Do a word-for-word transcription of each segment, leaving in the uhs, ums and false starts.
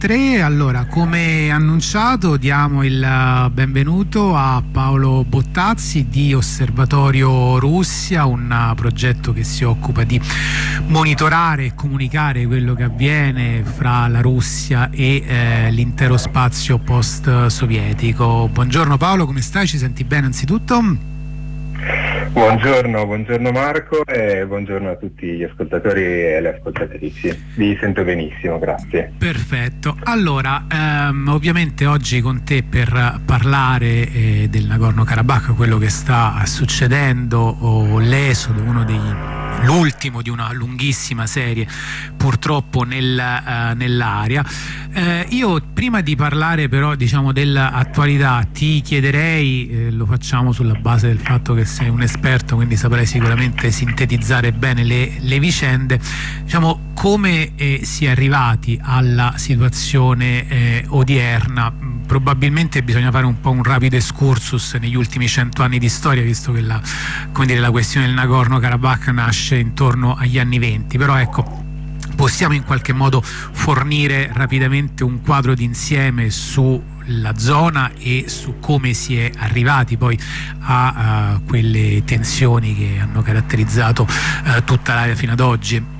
tre. Allora, come annunciato, diamo il benvenuto a Paolo Bottazzi di Osservatorio Russia, un progetto che si occupa di monitorare e comunicare quello che avviene fra la Russia e eh, l'intero spazio post-sovietico. Buongiorno Paolo, come stai? Ci senti bene anzitutto? Buongiorno, buongiorno Marco e buongiorno a tutti gli ascoltatori e le ascoltatrici. Vi sento benissimo, grazie. Perfetto. Allora, ehm, ovviamente oggi con te per parlare eh, del Nagorno-Karabakh, quello che sta succedendo, o l'esodo, uno degli l'ultimo di una lunghissima serie purtroppo nel, uh, nell'area. Eh, io prima di parlare però diciamo dell'attualità ti chiederei, eh, lo facciamo sulla base del fatto che sei un esperto, quindi saprai sicuramente sintetizzare bene le, le vicende, diciamo come eh, si è arrivati alla situazione eh, odierna. Probabilmente bisogna fare un po' un rapido excursus negli ultimi cento anni di storia, visto che la, come dire, la questione del Nagorno-Karabakh nasce intorno agli anni venti, però ecco, possiamo in qualche modo fornire rapidamente un quadro d'insieme sulla zona e su come si è arrivati poi a, a quelle tensioni che hanno caratterizzato uh, tutta l'area fino ad oggi.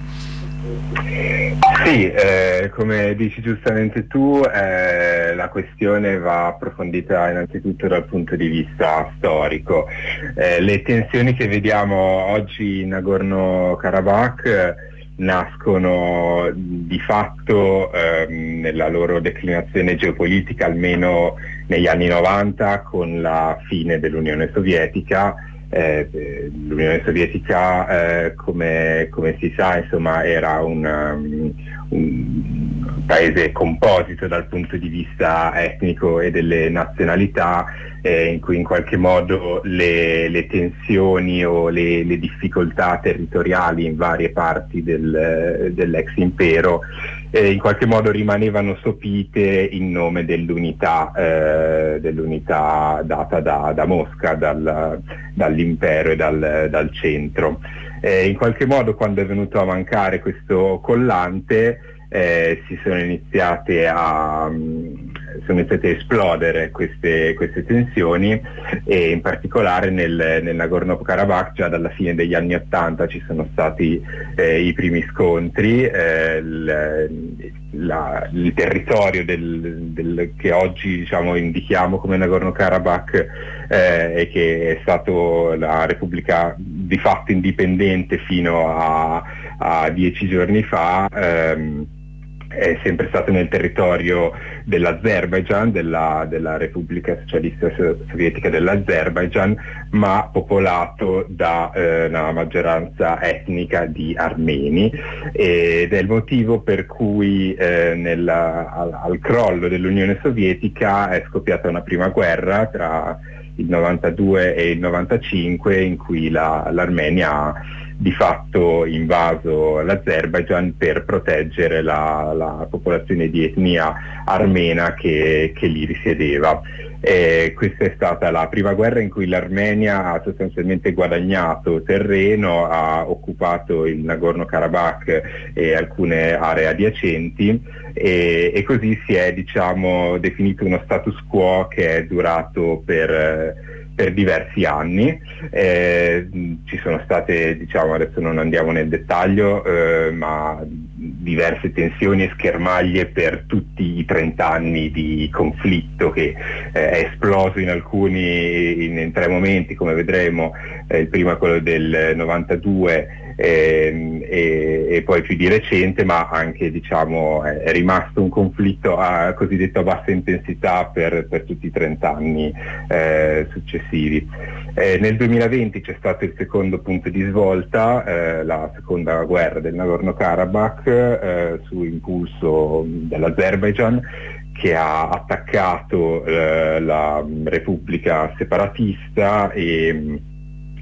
Sì, eh, come dici giustamente tu, eh, la questione va approfondita innanzitutto dal punto di vista storico. Eh, le tensioni che vediamo oggi in Nagorno-Karabakh eh, nascono di fatto ehm, nella loro declinazione geopolitica almeno negli anni novanta con la fine dell'Unione Sovietica. Eh, L'Unione Sovietica, eh, come, come si sa, insomma, era un, um, un paese composito dal punto di vista etnico e delle nazionalità, eh, in cui in qualche modo le, le tensioni o le, le difficoltà territoriali in varie parti del, dell'ex impero eh, in qualche modo rimanevano sopite in nome dell'unità eh, dell'unità data da, da Mosca, dal, dall'impero e dal, dal centro. Eh, in qualche modo, quando è venuto a mancare questo collante, eh, si sono iniziate a sono iniziate a esplodere queste, queste tensioni, e in particolare nel, nel Nagorno-Karabakh già dalla fine degli anni ottanta ci sono stati eh, i primi scontri. eh, il, la, il territorio del, del, che oggi diciamo indichiamo come Nagorno-Karabakh eh, e che è stato la Repubblica di fatto indipendente fino a, a dieci giorni fa, ehm, è sempre stato nel territorio dell'Azerbaigian, della, della Repubblica Socialista Sovietica dell'Azerbaigian, ma popolato da eh, una maggioranza etnica di armeni, ed è il motivo per cui eh, nella, al, al crollo dell'Unione Sovietica è scoppiata una prima guerra tra il novantadue e il novantacinque, in cui la, l'Armenia ha di fatto invaso l'Azerbaigian per proteggere la, la popolazione di etnia armena che, che lì risiedeva. E questa è stata la prima guerra in cui l'Armenia ha sostanzialmente guadagnato terreno, ha occupato il Nagorno-Karabakh e alcune aree adiacenti, e, e così si è diciamo definito uno status quo che è durato per per diversi anni. Eh, ci sono state, diciamo, adesso non andiamo nel dettaglio, eh, ma diverse tensioni e schermaglie per tutti i trent'anni di conflitto che eh, è esploso in alcuni, in, in tre momenti, come vedremo. Eh, il primo è quello del novantadue eh, e, e poi più di recente, ma anche diciamo è, è rimasto un conflitto a, cosiddetto a bassa intensità per, per tutti i trent'anni eh, successivi. Eh, nel duemilaventi c'è stato il secondo punto di svolta, eh, la seconda guerra del Nagorno-Karabakh, eh, su impulso dell'Azerbaigian, che ha attaccato eh, la Repubblica separatista e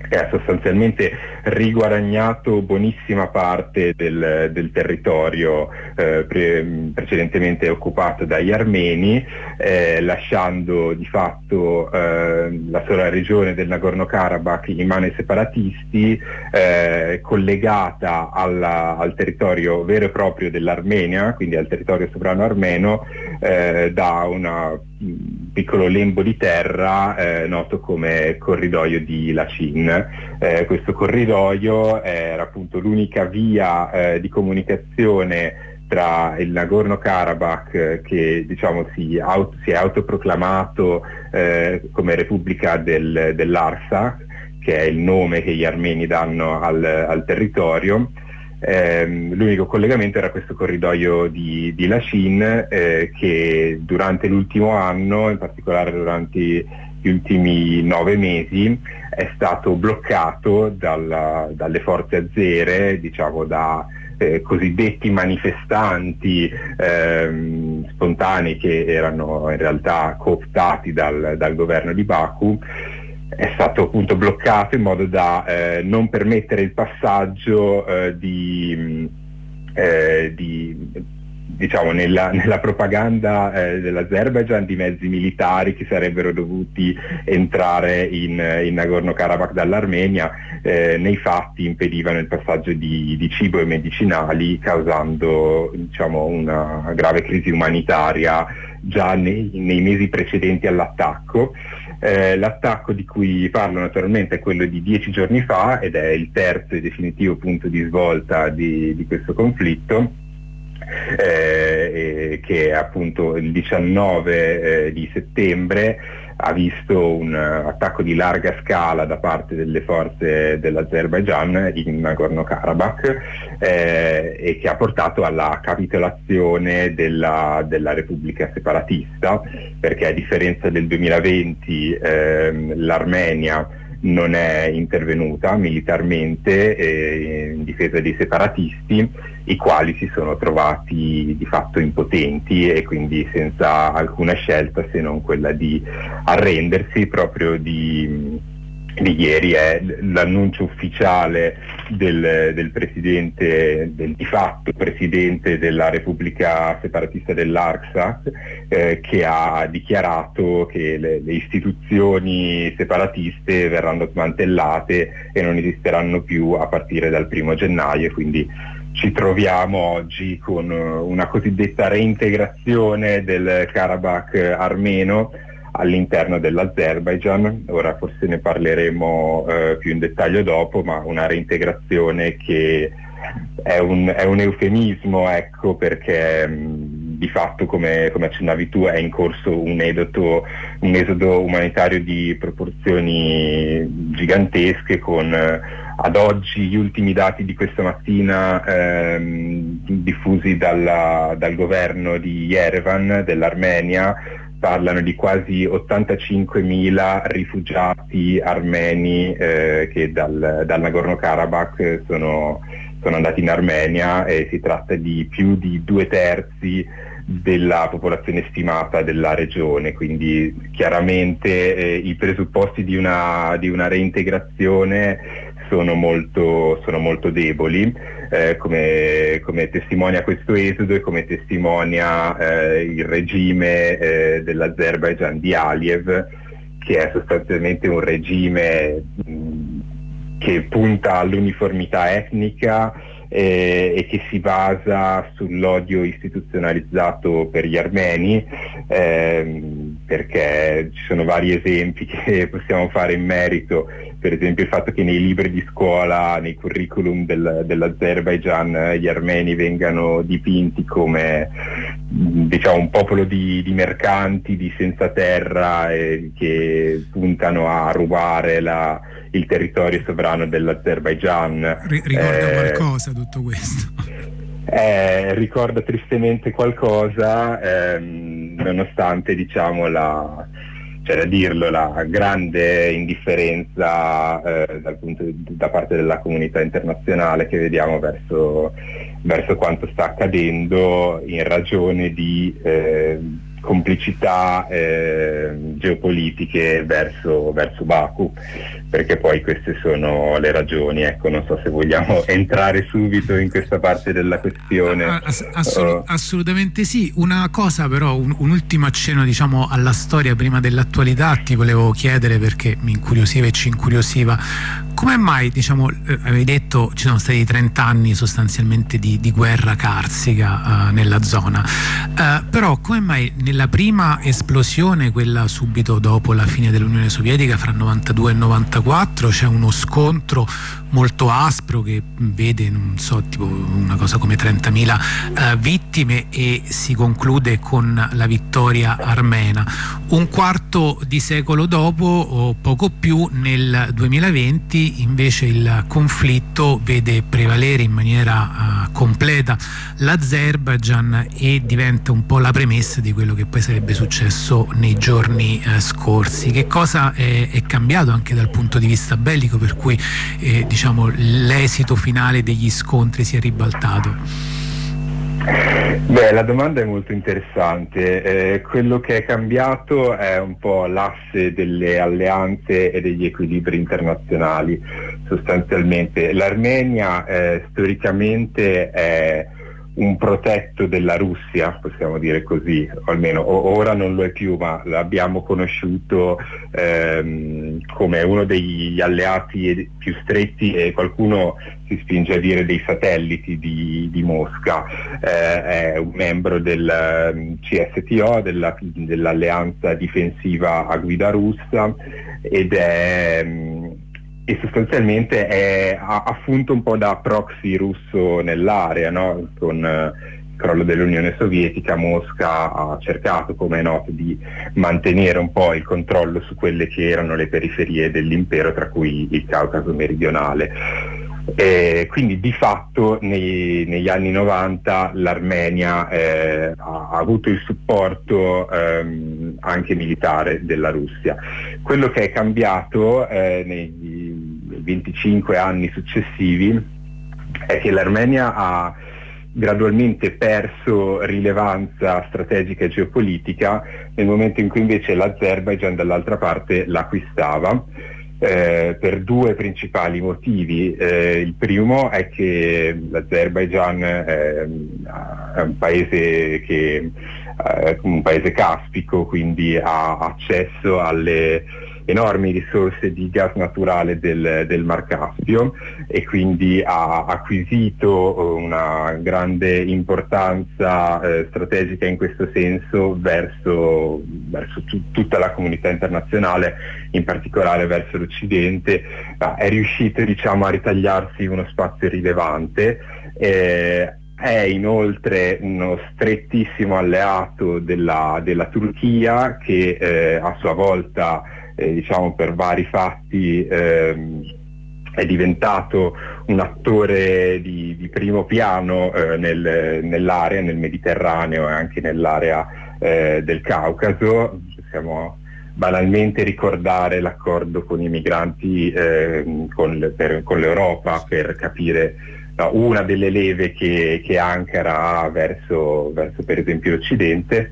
che ha sostanzialmente riguadagnato buonissima parte del, del territorio eh, pre- precedentemente occupato dagli armeni, eh, lasciando di fatto eh, la sola regione del Nagorno-Karabakh in mano ai separatisti, eh, collegata alla, al territorio vero e proprio dell'Armenia, quindi al territorio sovrano armeno, eh, da un piccolo lembo di terra eh, noto come corridoio di Lachin. Eh, questo corridoio era appunto l'unica via eh, di comunicazione tra il Nagorno-Karabakh, eh, che diciamo si, auto, si è autoproclamato eh, come Repubblica del, dell'Artsakh, che è il nome che gli armeni danno al, al territorio. Eh, l'unico collegamento era questo corridoio di, di Lachin, eh, che durante l'ultimo anno, in particolare durante gli ultimi nove mesi, è stato bloccato dalla, dalle forze azere, diciamo da eh, cosiddetti manifestanti ehm, spontanei, che erano in realtà cooptati dal, dal governo di Baku. È stato appunto bloccato in modo da eh, non permettere il passaggio eh, di, eh, di diciamo nella, nella propaganda eh, dell'Azerbaigian di mezzi militari che sarebbero dovuti entrare in, in Nagorno-Karabakh dall'Armenia. Eh, nei fatti impedivano il passaggio di, di cibo e medicinali, causando diciamo una grave crisi umanitaria già nei, nei mesi precedenti all'attacco. Eh, l'attacco di cui parlo naturalmente è quello di dieci giorni fa, ed è il terzo e definitivo punto di svolta di, di questo conflitto, eh, che è appunto il diciannove eh, di settembre. Ha visto un uh, attacco di larga scala da parte delle forze dell'Azerbaigian in Nagorno-Karabakh, eh, e che ha portato alla capitolazione della, della Repubblica separatista, perché a differenza del duemilaventi ehm, l'Armenia non è intervenuta militarmente eh, in difesa dei separatisti, i quali si sono trovati di fatto impotenti e quindi senza alcuna scelta se non quella di arrendersi. Proprio di, di ieri è l'annuncio ufficiale del, del presidente, del di fatto presidente della Repubblica separatista dell'Artsakh, eh, che ha dichiarato che le, le istituzioni separatiste verranno smantellate e non esisteranno più a partire dal primo gennaio, quindi ci troviamo oggi con una cosiddetta reintegrazione del Karabakh armeno all'interno dell'Azerbaigian. Ora forse ne parleremo eh, più in dettaglio dopo, ma una reintegrazione che è un, è un eufemismo, ecco, perché mh, di fatto, come, come accennavi tu, è in corso un esodo, un esodo umanitario di proporzioni gigantesche, con eh, ad oggi gli ultimi dati di questa mattina ehm, diffusi dalla, dal governo di Yerevan dell'Armenia parlano di quasi ottantacinquemila rifugiati armeni eh, che dal, dal Nagorno-Karabakh sono, sono andati in Armenia, e si tratta di più di due terzi della popolazione stimata della regione. Quindi chiaramente eh, i presupposti di una, di una reintegrazione sono molto, sono molto deboli, eh, come, come testimonia questo esodo e come testimonia eh, il regime eh, dell'Azerbaigian di Aliyev, che è sostanzialmente un regime mh, che punta all'uniformità etnica eh, e che si basa sull'odio istituzionalizzato per gli armeni, ehm, perché ci sono vari esempi che possiamo fare in merito. Per esempio il fatto che nei libri di scuola, nei curriculum del, dell'Azerbaigian, gli armeni vengano dipinti come diciamo un popolo di, di mercanti, di senza terra, eh, che puntano a rubare la, il territorio sovrano dell'Azerbaigian. R- ricorda eh, qualcosa tutto questo? Eh, ricorda tristemente qualcosa, ehm, nonostante diciamo la... c'è da dirlo, la grande indifferenza eh, dal punto di, da parte della comunità internazionale che vediamo verso, verso quanto sta accadendo, in ragione di eh, complicità eh, geopolitiche verso, verso Baku. perché poi queste sono le ragioni. Ecco, non so se vogliamo entrare subito in questa parte della questione. Ass- assol- assolutamente sì. Una cosa però, un, un ultimo accenno diciamo alla storia prima dell'attualità ti volevo chiedere, perché mi incuriosiva e ci incuriosiva. Come mai, diciamo, eh, avevi detto ci sono stati trenta anni sostanzialmente di, di guerra carsica eh, nella zona, eh, però come mai nella prima esplosione, quella subito dopo la fine dell'Unione Sovietica fra novantadue e novantaquattro, c'è uno scontro molto aspro che vede, non so, tipo una cosa come trentamila eh, vittime e si conclude con la vittoria armena. Un quarto di secolo dopo o poco più, nel duemilaventi, invece il conflitto vede prevalere in maniera uh, completa l'Azerbaigian e diventa un po' la premessa di quello che poi sarebbe successo nei giorni uh, scorsi. Che cosa è, è cambiato anche dal punto di vista bellico, per cui eh, diciamo l'esito finale degli scontri si è ribaltato? Beh, la domanda è molto interessante. Eh, quello che è cambiato è un po' l'asse delle alleanze e degli equilibri internazionali. Sostanzialmente l'Armenia eh, storicamente è un protetto della Russia, possiamo dire così, o almeno ora non lo è più, ma l'abbiamo conosciuto ehm, come uno degli alleati più stretti e qualcuno si spinge a dire dei satelliti di, di Mosca. Eh, è un membro del C S T O, della, dell'alleanza difensiva a guida russa, ed è e sostanzialmente è affunto un po' da proxy russo nell'area, no? Con il crollo dell'Unione Sovietica Mosca ha cercato, come è noto, di mantenere un po' il controllo su quelle che erano le periferie dell'impero, tra cui il Caucaso meridionale. E quindi di fatto nei, negli anni novanta l'Armenia eh, ha, ha avuto il supporto ehm, anche militare della Russia. Quello che è cambiato eh, nei venticinque anni successivi è che l'Armenia ha gradualmente perso rilevanza strategica e geopolitica, nel momento in cui invece l'Azerbaigian dall'altra parte l'acquistava. Eh, per due principali motivi. Eh, il primo è che l'Azerbaigian eh, è un paese che è un paese caspico, quindi ha accesso alle enormi risorse di gas naturale del, del Mar Caspio, e quindi ha acquisito una grande importanza eh, strategica in questo senso verso, verso tu, tutta la comunità internazionale, in particolare verso l'Occidente. Ah, è riuscito, diciamo, a ritagliarsi uno spazio rilevante. Eh, È inoltre uno strettissimo alleato della, della Turchia, che eh, a sua volta, eh, diciamo per vari fatti, ehm, è diventato un attore di, di primo piano eh, nel, nell'area, nel Mediterraneo e anche nell'area eh, del Caucaso. Possiamo banalmente ricordare l'accordo con i migranti eh, con, per, con l'Europa, per capire una delle leve che, che Ankara ha verso, verso per esempio l'Occidente.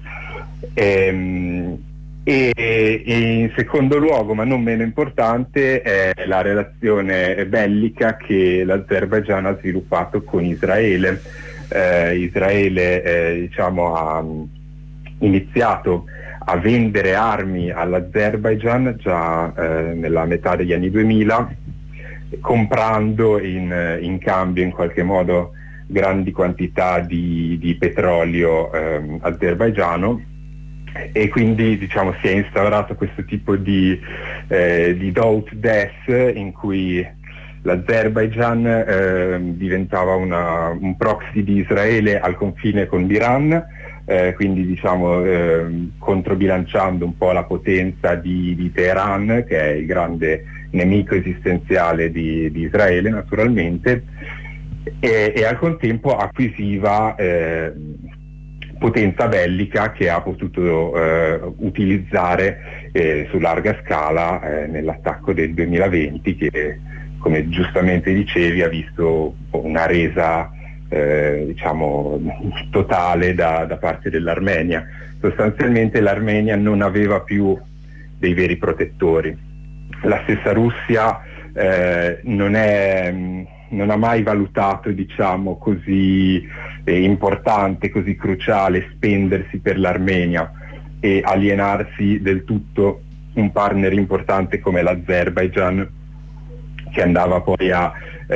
Ehm, e, e in secondo luogo, ma non meno importante, è la relazione bellica che l'Azerbaigian ha sviluppato con Israele. Eh, Israele eh, diciamo, ha iniziato a vendere armi all'Azerbaigian già eh, nella metà degli anni duemila, comprando in, in cambio in qualche modo grandi quantità di, di petrolio ehm, azerbaigiano, e quindi, diciamo, si è instaurato questo tipo di, eh, di do ut des, in cui l'Azerbaigian eh, diventava una, un proxy di Israele al confine con l'Iran, eh, quindi diciamo eh, controbilanciando un po' la potenza di, di Teheran, che è il grande nemico esistenziale di, di Israele naturalmente, e, e al contempo acquisiva eh, potenza bellica che ha potuto eh, utilizzare eh, su larga scala eh, nell'attacco del duemilaventi, che, come giustamente dicevi, ha visto una resa eh, diciamo totale da, da parte dell'Armenia. Sostanzialmente l'Armenia non aveva più dei veri protettori. la stessa Russia eh, non, è, non ha mai valutato, diciamo, così eh, importante, così cruciale spendersi per l'Armenia e alienarsi del tutto un partner importante come l'Azerbaigian, che andava poi a,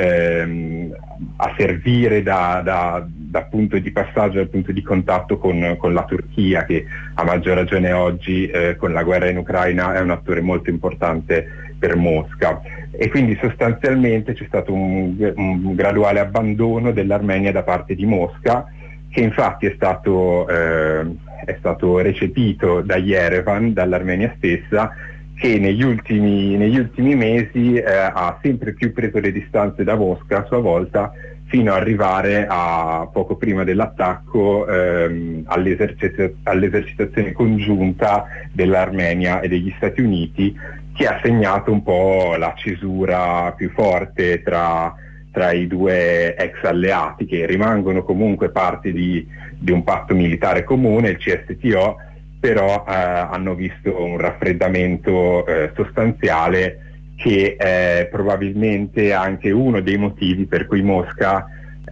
ehm, a servire da, da, da punto di passaggio, da punto di contatto con, con la Turchia, che a maggior ragione oggi eh, con la guerra in Ucraina è un attore molto importante per Mosca. E quindi sostanzialmente c'è stato un, un graduale abbandono dell'Armenia da parte di Mosca, che infatti è stato, eh, è stato recepito da Yerevan, dall'Armenia stessa, che negli ultimi, negli ultimi mesi eh, ha sempre più preso le distanze da Mosca a sua volta, fino ad arrivare a poco prima dell'attacco ehm, all'esercit- all'esercitazione congiunta dell'Armenia e degli Stati Uniti, che ha segnato un po' la cesura più forte tra, tra i due ex alleati, che rimangono comunque parte di, di un patto militare comune, il C S T O, però eh, hanno visto un raffreddamento eh, sostanziale, che è probabilmente anche uno dei motivi per cui Mosca,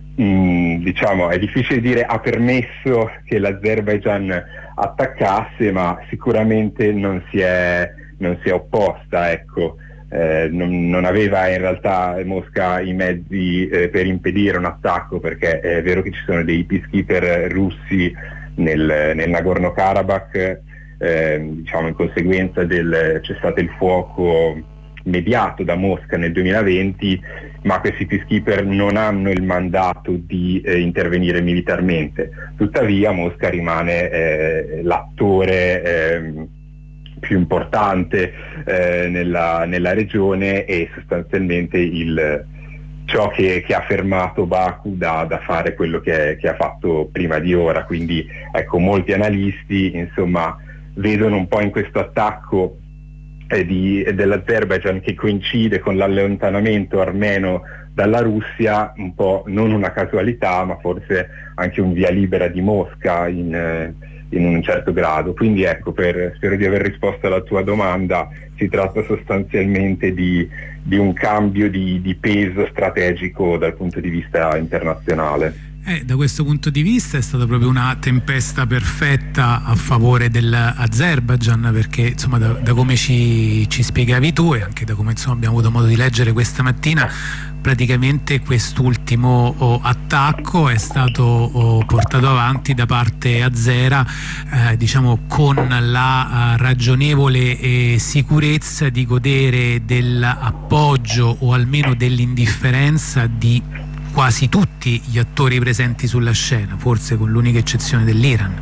mh, diciamo, è difficile dire ha permesso che l'Azerbaigian attaccasse, ma sicuramente non si è, non si è opposta, ecco. Eh, non, non aveva in realtà Mosca i mezzi eh, per impedire un attacco, perché è vero che ci sono dei peacekeeper russi nel, nel Nagorno-Karabakh, eh, diciamo in conseguenza del c'è stato il fuoco mediato da Mosca nel duemilaventi, ma questi peacekeeper non hanno il mandato di eh, intervenire militarmente. Tuttavia Mosca rimane eh, l'attore eh, più importante eh, nella, nella regione, e sostanzialmente il, ciò che, che ha fermato Baku da, da fare quello che, che ha fatto prima di ora. Quindi ecco, molti analisti insomma vedono un po' in questo attacco eh, di, dell'Azerbaigian, che coincide con l'allontanamento armeno dalla Russia, un po' non una casualità, ma forse anche un via libera di Mosca in, eh, in un certo grado. Quindi ecco, per, spero di aver risposto alla tua domanda. Si tratta sostanzialmente di, di un cambio di, di peso strategico dal punto di vista internazionale. Eh, da questo punto di vista è stata proprio una tempesta perfetta a favore dell'Azerbaigian, perché insomma da, da come ci, ci spiegavi tu, e anche da come insomma abbiamo avuto modo di leggere questa mattina, praticamente quest'ultimo oh, attacco è stato oh, portato avanti da parte azera, eh, diciamo con la uh, ragionevole eh, sicurezza di godere dell'appoggio o almeno dell'indifferenza di quasi tutti gli attori presenti sulla scena, forse con l'unica eccezione dell'Iran.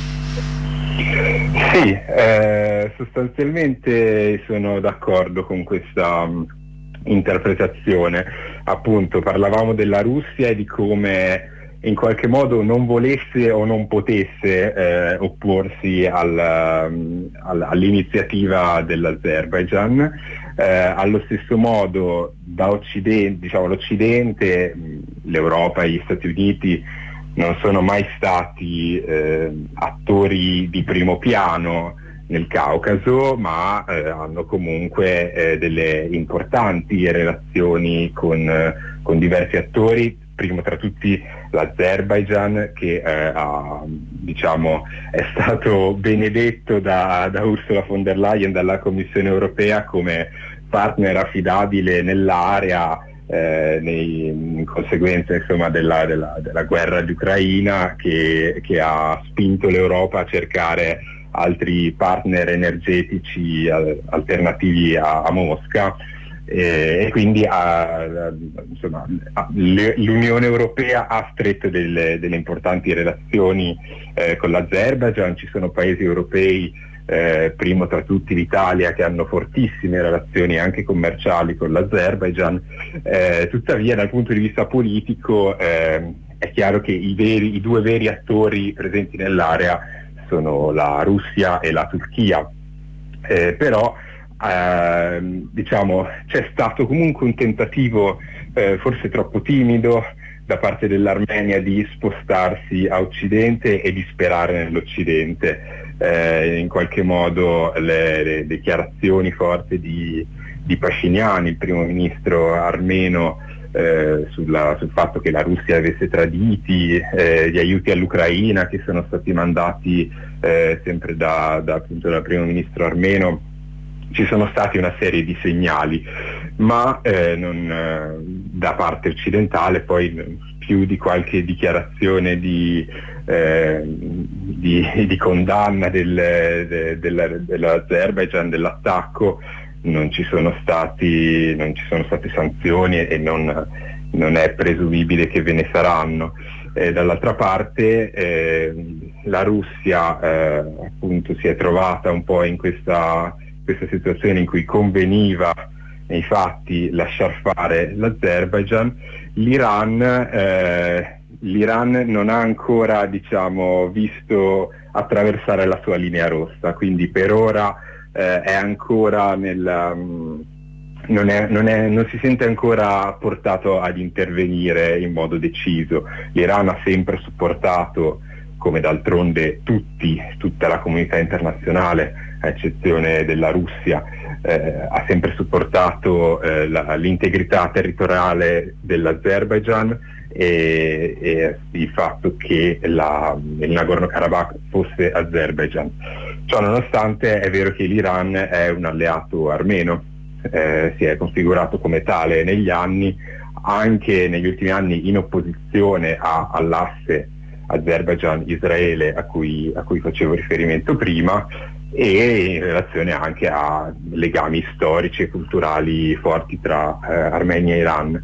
Sì, eh, sostanzialmente sono d'accordo con questa um, interpretazione. Appunto, parlavamo della Russia e di come in qualche modo non volesse o non potesse eh, opporsi al, um, al, all'iniziativa dell'Azerbaigian. Eh, allo stesso modo da Occidente, diciamo l'Occidente, l'Europa e gli Stati Uniti non sono mai stati eh, attori di primo piano nel Caucaso, ma eh, hanno comunque eh, delle importanti relazioni con, eh, con diversi attori, primo tra tutti l'Azerbaigian, che eh, ha, diciamo, è stato benedetto da, da Ursula von der Leyen, dalla Commissione europea, come partner affidabile nell'area, eh, nei, in conseguenza insomma della, della, della guerra di Ucraina, che, che ha spinto l'Europa a cercare altri partner energetici al, alternativi a, a Mosca. E, e quindi ha, insomma, l'Unione Europea ha stretto delle, delle importanti relazioni eh, con l'Azerbaigian. Ci sono paesi europei, eh, primo tra tutti l'Italia, che hanno fortissime relazioni anche commerciali con l'Azerbaigian. Eh, tuttavia dal punto di vista politico eh, è chiaro che i, veri, i due veri attori presenti nell'area sono la Russia e la Turchia, eh, però Eh, diciamo c'è stato comunque un tentativo, eh, forse troppo timido, da parte dell'Armenia di spostarsi a occidente e di sperare nell'occidente. Eh, in qualche modo le, le dichiarazioni forti di, di Pashinyan, il primo ministro armeno, eh, sulla, sul fatto che la Russia avesse traditi, eh, gli aiuti all'Ucraina che sono stati mandati eh, sempre da, da, appunto, dal primo ministro armeno, ci sono stati una serie di segnali, ma eh, non, eh, da parte occidentale poi più di qualche dichiarazione di, eh, di, di condanna del, de, della, dell'Azerbaijan, dell'attacco, non ci sono stati, non ci sono state sanzioni e non, non è presumibile che ve ne saranno. Eh, dall'altra parte eh, la Russia eh, appunto si è trovata un po' in questa, questa situazione in cui conveniva nei fatti lasciar fare l'Azerbaijan. L'Iran, eh, l'Iran non ha ancora, diciamo, visto attraversare la sua linea rossa, quindi per ora eh, è ancora nel, um, non, è, non, è, non si sente ancora portato ad intervenire in modo deciso. L'Iran ha sempre supportato, come d'altronde tutti, tutta la comunità internazionale, a eccezione della Russia, eh, ha sempre supportato eh, la, l'integrità territoriale dell'Azerbaijan e, e il fatto che la, il Nagorno-Karabakh fosse Azerbaijan. Ciò nonostante è vero che l'Iran è un alleato armeno, eh, si è configurato come tale negli anni, anche negli ultimi anni in opposizione a, all'asse Azerbaijan-Israele a cui, a cui facevo riferimento prima, e in relazione anche a legami storici e culturali forti tra eh, Armenia e Iran.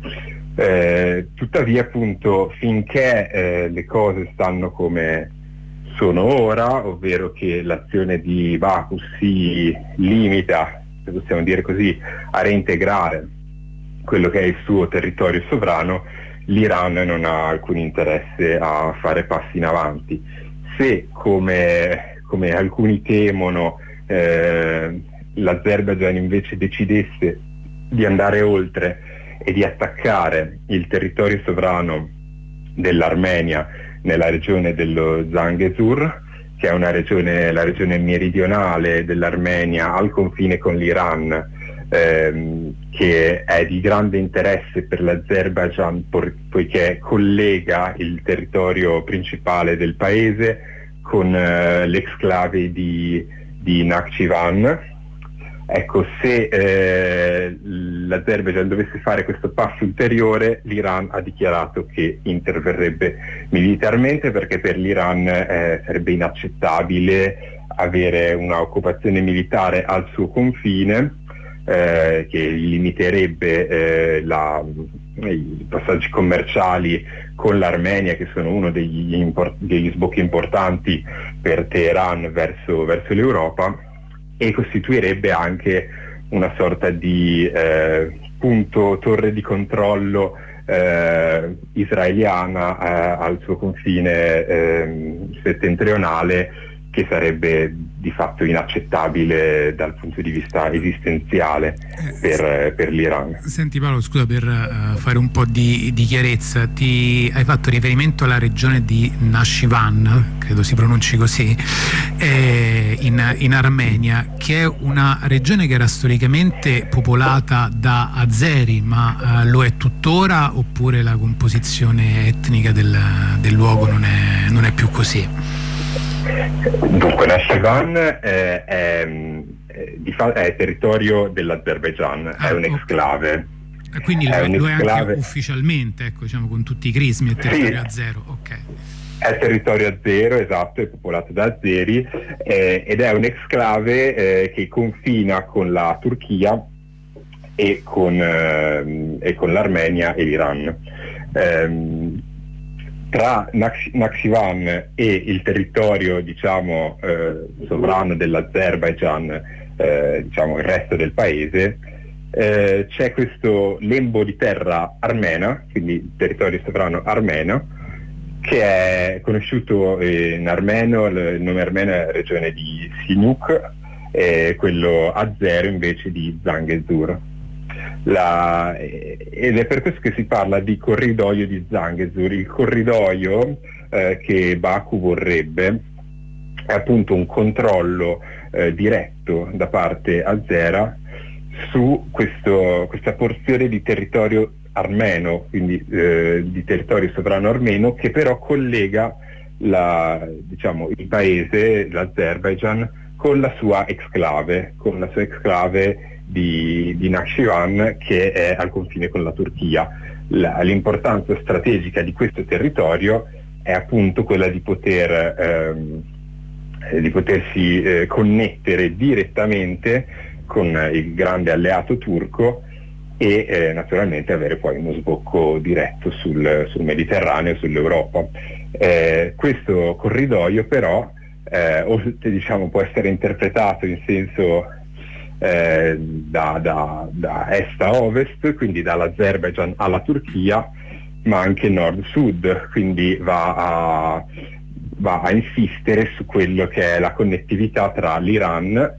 Eh, tuttavia appunto finché eh, le cose stanno come sono ora, ovvero che l'azione di Baku si limita, se possiamo dire così, a reintegrare quello che è il suo territorio sovrano, l'Iran non ha alcun interesse a fare passi in avanti. Se come come alcuni temono, eh, l'Azerbaijan invece decidesse di andare oltre e di attaccare il territorio sovrano dell'Armenia nella regione dello Zangezur, che è una regione, la regione meridionale dell'Armenia al confine con l'Iran, ehm, che è di grande interesse per l'Azerbaijan por- poiché collega il territorio principale del paese con uh, l'exclave di, di Nakhchivan. Ecco, se eh, l'Azerbaijan dovesse fare questo passo ulteriore, l'Iran ha dichiarato che interverrebbe militarmente, perché per l'Iran eh, sarebbe inaccettabile avere una occupazione militare al suo confine, eh, che limiterebbe eh, la, i passaggi commerciali con l'Armenia, che sono uno degli, import- degli sbocchi importanti per Teheran verso, verso l'Europa, e costituirebbe anche una sorta di eh, punto, torre di controllo eh, israeliana eh, al suo confine eh, settentrionale, che sarebbe di fatto inaccettabile dal punto di vista esistenziale per, per l'Iran. Senti Paolo, scusa, per uh, fare un po' di, di chiarezza, ti hai fatto riferimento alla regione di Nakhchivan, credo si pronunci così, eh, in, in Armenia, che è una regione che era storicamente popolata da azeri, ma uh, lo è tuttora, oppure la composizione etnica del, del luogo non è, non è più così? Dunque, Nakhchivan eh, è, è, è, è territorio dell'Azerbaijan, ah, è un'exclave. Okay. Quindi è lo, lo è anche ufficialmente, ecco, diciamo, con tutti i crismi, è territorio sì, azero. Okay. È territorio azero, esatto, è popolato da azeri eh, ed è un'exclave eh, che confina con la Turchia e con, eh, e con l'Armenia e l'Iran. Eh, Tra Nakhchivan e il territorio, diciamo, eh, sovrano dell'Azerbaijan, eh, diciamo il resto del paese, eh, c'è questo lembo di terra armena, quindi territorio sovrano armeno, che è conosciuto in armeno, il nome armeno è regione di Sinuk, e quello azero invece di Zangezur. La, ed è per questo che si parla di corridoio di Zangezur. Il corridoio eh, che Baku vorrebbe è appunto un controllo eh, diretto da parte azera su questo, questa porzione di territorio armeno, quindi eh, di territorio sovrano armeno, che però collega la, diciamo, il paese, l'Azerbaigian, con la sua exclave, con la sua exclave di, di Nakhchivan, che è al confine con la Turchia. La, l'importanza strategica di questo territorio è appunto quella di poter ehm, di potersi eh, connettere direttamente con il grande alleato turco e eh, naturalmente avere poi uno sbocco diretto sul, sul Mediterraneo, sull'Europa. Eh, questo corridoio però eh, oltre, diciamo, può essere interpretato in senso eh, da, da, da est a ovest, quindi dall'Azerbaigian alla Turchia, ma anche nord-sud, quindi va a va a insistere su quello che è la connettività tra l'Iran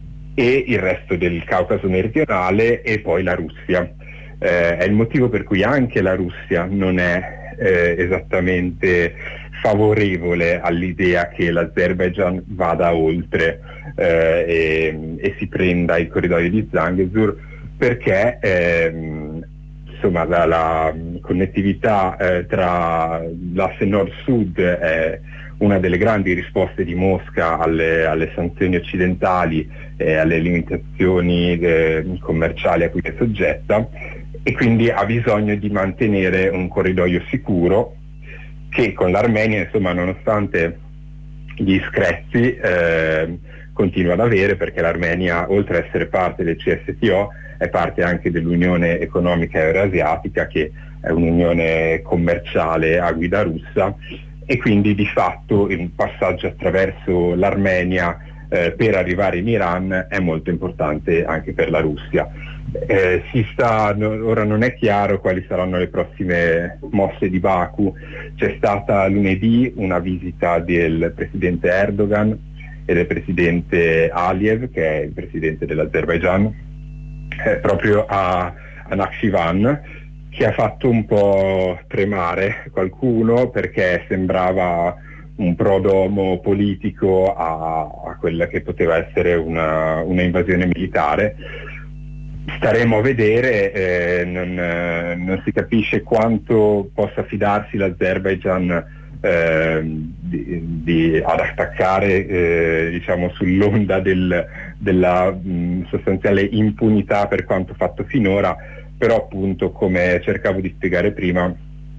e il resto del Caucaso meridionale e poi la Russia. Eh, è il motivo per cui anche la Russia non è eh, esattamente favorevole all'idea che l'Azerbaigian vada oltre eh, e, e si prenda il corridoio di Zangezur, perché ehm, insomma la, la connettività eh, tra l'asse nord-sud è una delle grandi risposte di Mosca alle, alle sanzioni occidentali e alle limitazioni eh, commerciali a cui è soggetta, e quindi ha bisogno di mantenere un corridoio sicuro che con l'Armenia, insomma, nonostante gli screzi eh, continua ad avere, perché l'Armenia, oltre ad essere parte del C S T O, è parte anche dell'Unione Economica Eurasiatica, che è un'unione commerciale a guida russa, e quindi di fatto il passaggio attraverso l'Armenia eh, per arrivare in Iran è molto importante anche per la Russia. Eh, si sta, no, ora non è chiaro quali saranno le prossime mosse di Baku. C'è stata lunedì una visita del presidente Erdogan e del presidente Aliyev, che è il presidente dell'Azerbaigian, eh, proprio a, a Nakhchivan, che ha fatto un po' tremare qualcuno, perché sembrava un prodromo politico a, a quella che poteva essere una, una invasione militare. Staremo a vedere, eh, non, eh, non si capisce quanto possa fidarsi l'Azerbaigian eh, di, di, ad attaccare eh, diciamo, sull'onda del, della mh, sostanziale impunità per quanto fatto finora. Però appunto, come cercavo di spiegare prima,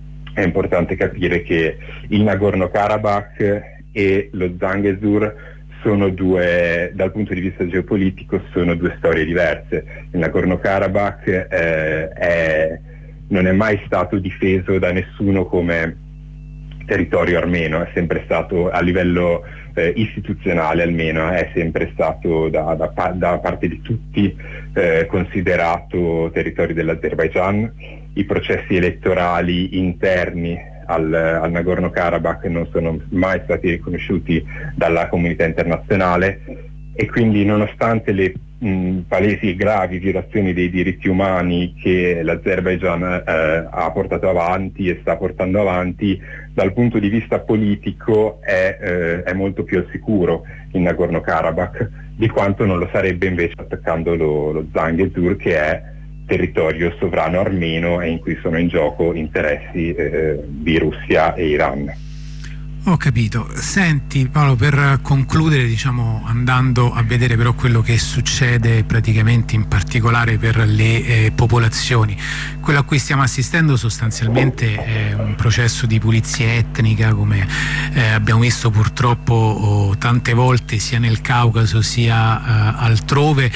è importante capire che il Nagorno-Karabakh e lo Zangezur sono due, dal punto di vista geopolitico, sono due storie diverse. Il Nagorno-Karabakh eh, è, non è mai stato difeso da nessuno come territorio armeno, è sempre stato, a livello eh, istituzionale almeno, è sempre stato da, da, da parte di tutti eh, considerato territorio dell'Azerbaigian. I processi elettorali interni al, al Nagorno-Karabakh non sono mai stati riconosciuti dalla comunità internazionale, e quindi, nonostante le mh, palesi e gravi violazioni dei diritti umani che l'Azerbaigian eh, ha portato avanti e sta portando avanti, dal punto di vista politico è, eh, è molto più al sicuro il Nagorno-Karabakh di quanto non lo sarebbe invece attaccando lo, lo Zangezur, che è territorio sovrano armeno e in cui sono in gioco interessi eh, di Russia e Iran. Ho capito. Senti Paolo, per concludere, diciamo, andando a vedere però quello che succede praticamente in particolare per le eh, popolazioni, quello a cui stiamo assistendo sostanzialmente è un processo di pulizia etnica, come eh, abbiamo visto purtroppo oh, tante volte sia nel Caucaso sia eh, altrove.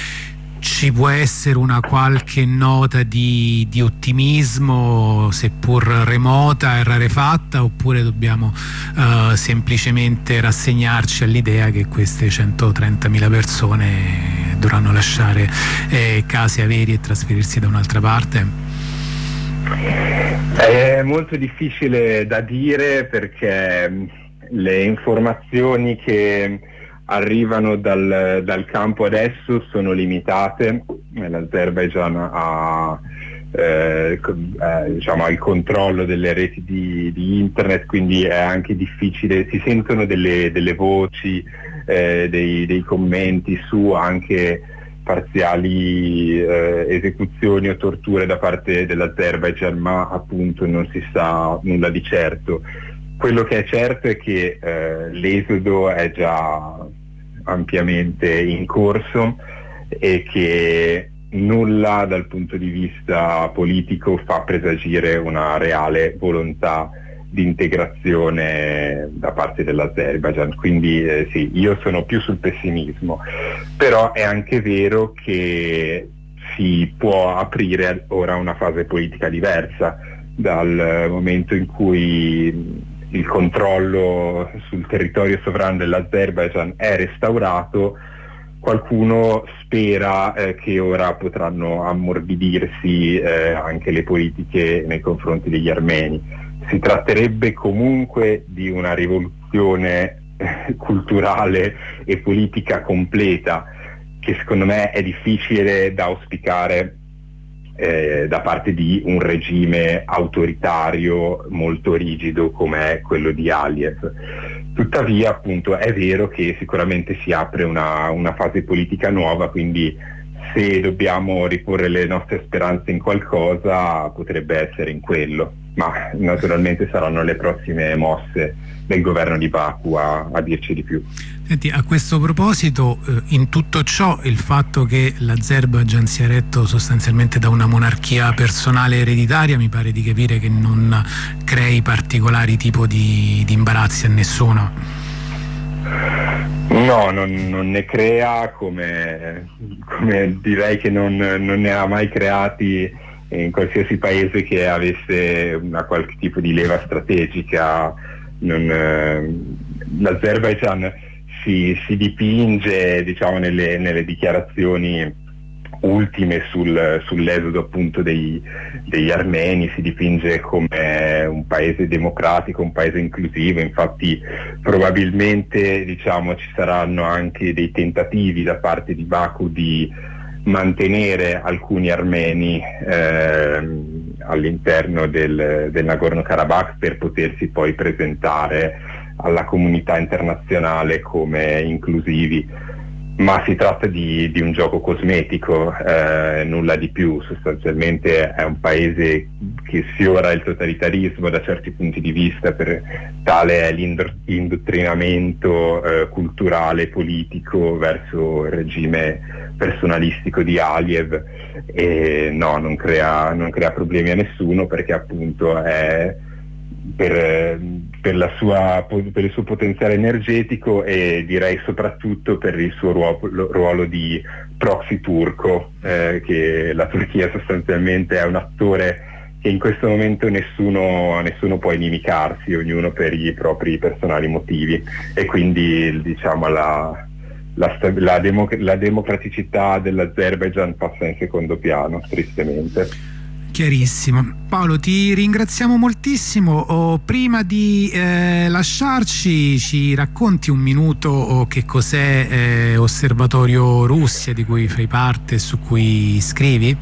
Ci può essere una qualche nota di, di ottimismo, seppur remota e rarefatta, oppure dobbiamo uh, semplicemente rassegnarci all'idea che queste centotrentamila persone dovranno lasciare eh, case, averi e trasferirsi da un'altra parte? È molto difficile da dire, perché le informazioni che arrivano dal, dal campo adesso sono limitate. L'Azerbaigian ha eh, eh, diciamo, ha il controllo delle reti di, di internet, quindi è anche difficile, si sentono delle, delle voci, eh, dei, dei commenti su anche parziali eh, esecuzioni o torture da parte dell'Azerbaigian, ma appunto non si sa nulla di certo. Quello che è certo è che eh, l'esodo è già ampiamente in corso e che nulla dal punto di vista politico fa presagire una reale volontà di integrazione da parte dell'Azerbaigian, quindi eh, sì, io sono più sul pessimismo, però è anche vero che si può aprire ora una fase politica diversa dal momento in cui il controllo sul territorio sovrano dell'Azerbaigian è restaurato. Qualcuno spera eh, che ora potranno ammorbidirsi eh, anche le politiche nei confronti degli armeni. Si tratterebbe comunque di una rivoluzione eh, culturale e politica completa che secondo me è difficile da auspicare eh, da parte di un regime autoritario molto rigido come è quello di Aliyev. Tuttavia appunto è vero che sicuramente si apre una, una fase politica nuova, quindi se dobbiamo riporre le nostre speranze in qualcosa potrebbe essere in quello, ma naturalmente saranno le prossime mosse del governo di Baku a, a dirci di più. Senti, a questo proposito, eh, in tutto ciò il fatto che l'Azerbaigian sia retto sostanzialmente da una monarchia personale ereditaria mi pare di capire che non crei particolari tipo di, di imbarazzi a nessuno. No, non, non ne crea, come, come direi che non, non ne ha mai creati in qualsiasi paese che avesse una qualche tipo di leva strategica. Non, eh, l'Azerbaigian si, si dipinge, diciamo, nelle, nelle dichiarazioni ultime sul, sull'esodo appunto dei, degli armeni, si dipinge come un paese democratico, un paese inclusivo. Infatti probabilmente, diciamo, ci saranno anche dei tentativi da parte di Baku di mantenere alcuni armeni eh, all'interno del, del Nagorno-Karabakh per potersi poi presentare alla comunità internazionale come inclusivi, ma si tratta di, di un gioco cosmetico, eh, nulla di più. Sostanzialmente è un paese che sfiora il totalitarismo da certi punti di vista, per tale è l'indottrinamento eh, culturale e politico verso il regime personalistico di Aliyev, e no, non crea, non crea problemi a nessuno, perché appunto è per, per, la sua, per il suo potenziale energetico e direi soprattutto per il suo ruolo, ruolo di proxy turco, eh, che la Turchia sostanzialmente è un attore che in questo momento nessuno, nessuno può inimicarsi, ognuno per i propri personali motivi, e quindi diciamo la, la, la, democ- la democraticità dell'Azerbaigian passa in secondo piano, tristemente. Chiarissimo. Paolo, ti ringraziamo moltissimo. Oh, prima di eh, lasciarci, ci racconti un minuto oh, che cos'è eh, Osservatorio Russia, di cui fai parte e su cui scrivi?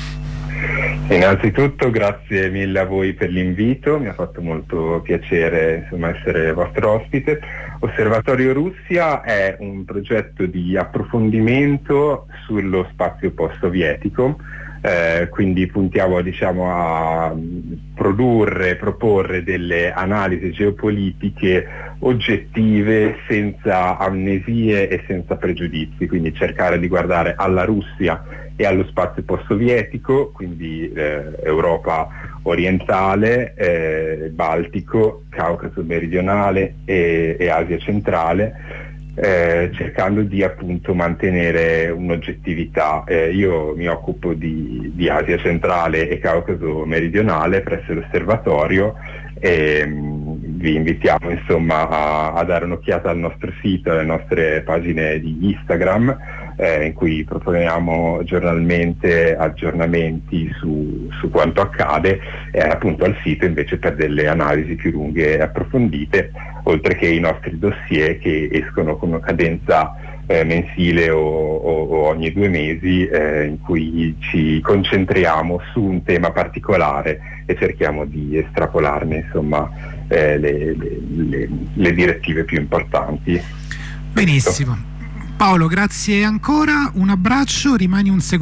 Innanzitutto grazie mille a voi per l'invito, mi ha fatto molto piacere, insomma, essere vostro ospite. Osservatorio Russia è un progetto di approfondimento sullo spazio post-sovietico. Eh, quindi puntiamo, diciamo, a produrre, proporre delle analisi geopolitiche oggettive, senza amnesie e senza pregiudizi, quindi cercare di guardare alla Russia e allo spazio post-sovietico, quindi eh, Europa orientale, eh, Baltico, Caucaso meridionale e, e Asia centrale, Eh, cercando di appunto mantenere un'oggettività. Eh, io mi occupo di, di Asia centrale e Caucaso meridionale presso l'osservatorio, e mh, vi invitiamo insomma a, a dare un'occhiata al nostro sito, alle nostre pagine di Instagram, eh, in cui proponiamo giornalmente aggiornamenti su, su quanto accade, e appunto al sito invece per delle analisi più lunghe e approfondite, oltre che i nostri dossier che escono con una cadenza eh, mensile o, o, o ogni due mesi, eh, in cui ci concentriamo su un tema particolare e cerchiamo di estrapolarne insomma eh, le, le, le, le direttive più importanti. Benissimo. Paolo, grazie ancora, un abbraccio, rimani un secondo.